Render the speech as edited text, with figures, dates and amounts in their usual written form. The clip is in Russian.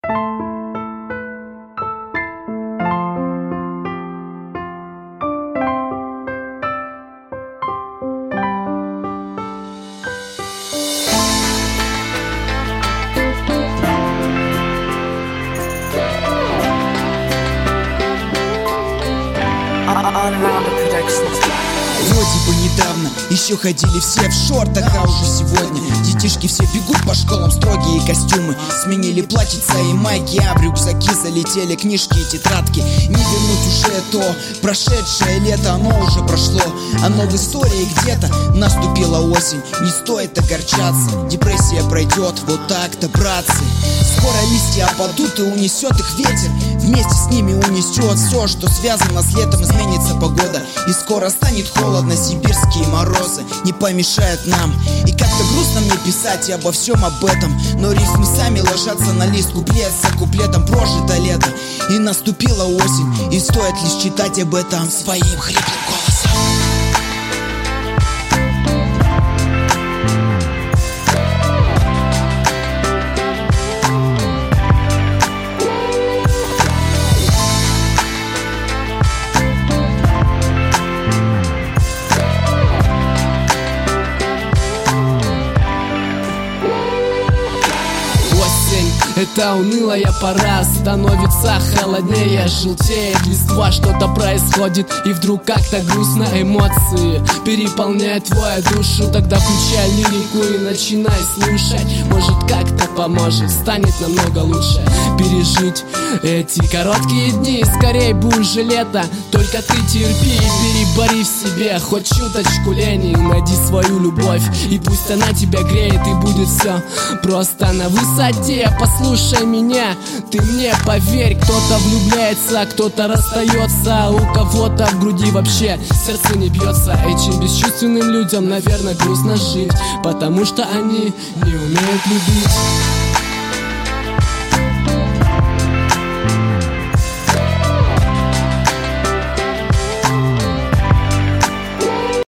Вроде бы недавно еще ходили все в шортах, а уже сегодня детишки все бегут по школам, строгие костюмы сменили платьица и майки, а в рюкзаки залетели книжки и тетрадки. Не вернуть уже то прошедшее лето, оно уже прошло, оно в истории где-то. Наступила осень, не стоит огорчаться, депрессия пройдет, вот так-то, братцы. Скоро листья опадут и унесет их ветер, вместе с ними унесет все, что связано с летом. Изменится погода и скоро станет холодно, сибирские морозы не помешают нам. И как-то грустно мне писать обо всем об этом, но рифмы сами ложатся на лист, куплет за куплетом. Прожито лето и наступила осень, и стоит лишь читать об этом своим хриплым голосом. Это унылая пора, становится холоднее, желтеет листва, что-то происходит, и вдруг как-то грустно. Эмоции переполняют твою душу, тогда включай лирику и начинай слушать. Может, как-то поможет, станет намного лучше пережить эти короткие дни. Скорей бы уже лето, только ты терпи и перебори в себе хоть чуточку лени. Найди свою любовь, и пусть она тебя греет, и будет все просто на высоте. Послушай меня, ты мне поверь, кто-то влюбляется, кто-то расстается, у кого-то в груди вообще сердце не бьется. Этим бесчувственным людям, наверное, грустно жить, потому что они не умеют любить.